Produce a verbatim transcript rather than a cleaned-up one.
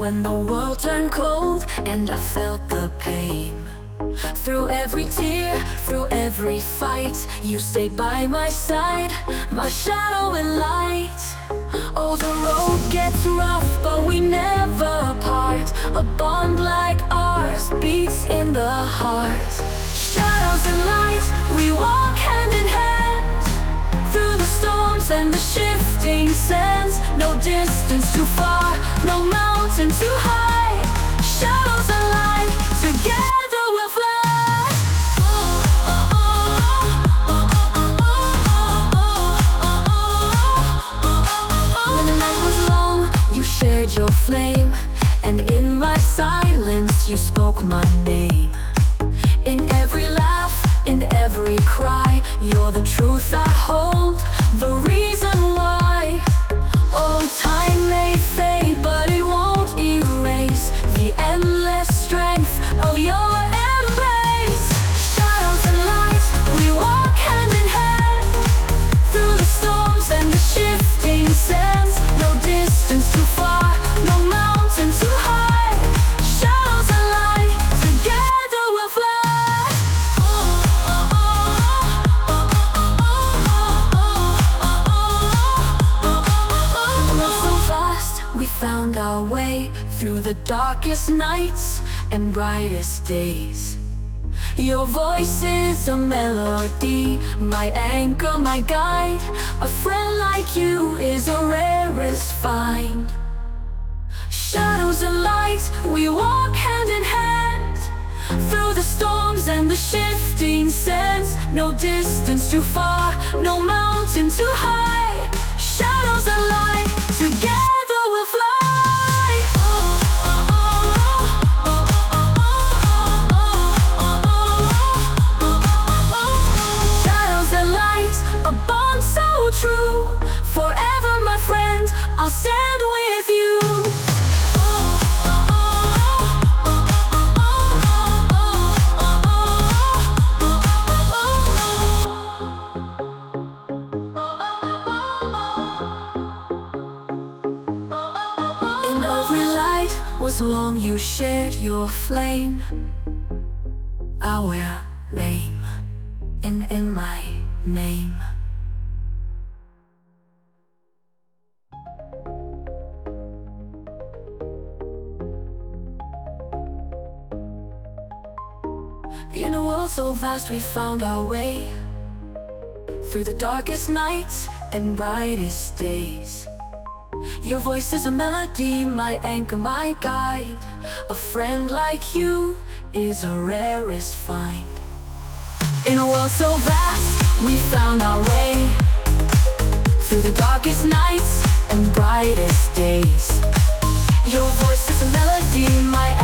when the world turned cold and I felt the pain. Through every tear, through every fight, you stayed by my side, my shadow and light. Oh, the road gets rough, but we never part. A bond like ours beats in the heart. Shadows and light, we walk hand in hand. Through the storms and the shifting sands, no distance too far, no mountain too high. Shadows and light, together we'll fly. When the night was long, you shared your flame, and in my silence you spoke my name. In every laugh, in every cry, you're the truth I hold, the reason why. Oh, time may fade, but it won't erase the endless strength of your embrace. Shadows and light, we walk hand in hand. Through the storms and the shifting sands, no distance too far, no mountain too high. Shadows and light, together we'll fly. We found our way through the darkest nights and brightest days. Your voice is a melody, my anchor, my guide. A friend like you is a rarest find. Shadows and light, we walk hand in hand. Through the storms and the shifting sands, no distance too far, no mountain too high. Shadows and light, together we'll fly. Shadows and light, a bond so true. Forever, my friend, I'll stand with you. Was long you shared your flame, our name, and in my name. In a world so vast we found our way, through the darkest nights and brightest days. Your voice is a melody, my anchor, my guide. A friend like you is a rarest find. In a world so vast, we found our way, through the darkest nights and brightest days. Your voice is a melody, my